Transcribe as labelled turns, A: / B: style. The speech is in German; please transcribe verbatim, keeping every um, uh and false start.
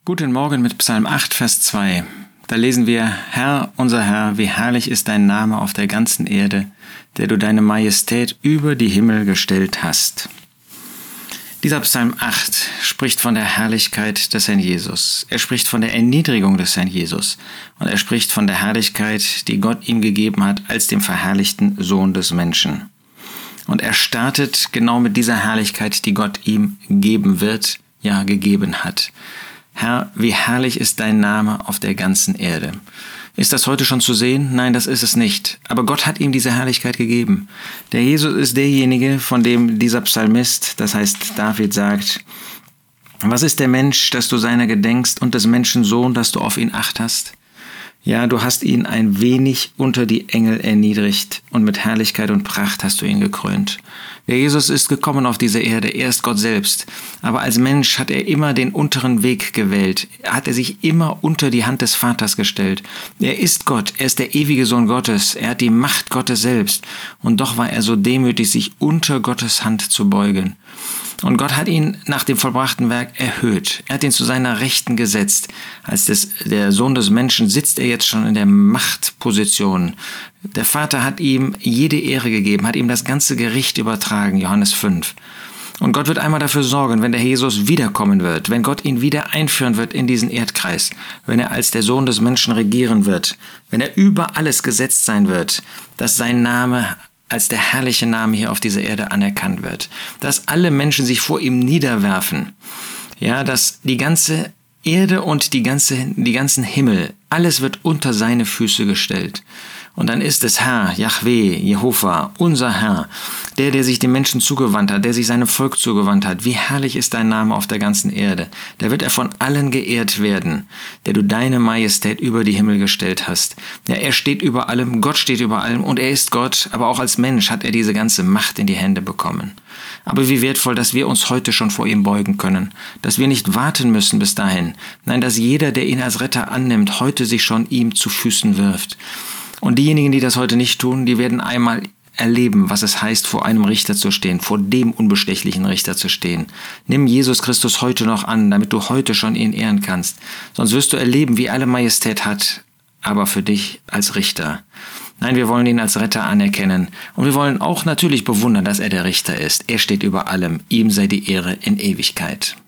A: Guten Morgen mit Psalm acht, Vers zwei. Da lesen wir: Herr, unser Herr, wie herrlich ist dein Name auf der ganzen Erde, der du deine Majestät über die Himmel gestellt hast. Dieser Psalm acht spricht von der Herrlichkeit des Herrn Jesus. Er spricht von der Erniedrigung des Herrn Jesus. Und er spricht von der Herrlichkeit, die Gott ihm gegeben hat als dem verherrlichten Sohn des Menschen. Und er startet genau mit dieser Herrlichkeit, die Gott ihm geben wird, ja gegeben hat. Herr, wie herrlich ist dein Name auf der ganzen Erde. Ist das heute schon zu sehen? Nein, das ist es nicht. Aber Gott hat ihm diese Herrlichkeit gegeben. Der Jesus ist derjenige, von dem dieser Psalmist, das heißt David, sagt: Was ist der Mensch, dass du seiner gedenkst, und des Menschen Sohn, dass du auf ihn Acht hast? Ja, du hast ihn ein wenig unter die Engel erniedrigt, und mit Herrlichkeit und Pracht hast du ihn gekrönt. Der Jesus ist gekommen auf diese Erde, er ist Gott selbst. Aber als Mensch hat er immer den unteren Weg gewählt. Hat er sich immer unter die Hand des Vaters gestellt. Er ist Gott, er ist der ewige Sohn Gottes, er hat die Macht Gottes selbst. Und doch war er so demütig, sich unter Gottes Hand zu beugen. Und Gott hat ihn nach dem vollbrachten Werk erhöht. Er hat ihn zu seiner Rechten gesetzt. Als des, der Sohn des Menschen sitzt er jetzt schon in der Machtposition. Der Vater hat ihm jede Ehre gegeben, hat ihm das ganze Gericht übertragen, Johannes fünf. Und Gott wird einmal dafür sorgen, wenn der Jesus wiederkommen wird, wenn Gott ihn wieder einführen wird in diesen Erdkreis, wenn er als der Sohn des Menschen regieren wird, wenn er über alles gesetzt sein wird, dass sein Name als der herrliche Name hier auf dieser Erde anerkannt wird, dass alle Menschen sich vor ihm niederwerfen, ja, dass die ganze Erde und die ganze, die ganzen Himmel, alles wird unter seine Füße gestellt. Und dann ist es Herr, Jahwe, Jehova, unser Herr, der, der sich den Menschen zugewandt hat, der sich seinem Volk zugewandt hat. Wie herrlich ist dein Name auf der ganzen Erde. Da wird er von allen geehrt werden, der du deine Majestät über die Himmel gestellt hast. Ja, er steht über allem, Gott steht über allem, und er ist Gott, aber auch als Mensch hat er diese ganze Macht in die Hände bekommen. Aber wie wertvoll, dass wir uns heute schon vor ihm beugen können, dass wir nicht warten müssen bis dahin. Nein, dass jeder, der ihn als Retter annimmt, heute sich schon ihm zu Füßen wirft. Und diejenigen, die das heute nicht tun, die werden einmal erleben, was es heißt, vor einem Richter zu stehen, vor dem unbestechlichen Richter zu stehen. Nimm Jesus Christus heute noch an, damit du heute schon ihn ehren kannst. Sonst wirst du erleben, wie alle Majestät hat, aber für dich als Richter. Nein, wir wollen ihn als Retter anerkennen. Und wir wollen auch natürlich bewundern, dass er der Richter ist. Er steht über allem. Ihm sei die Ehre in Ewigkeit.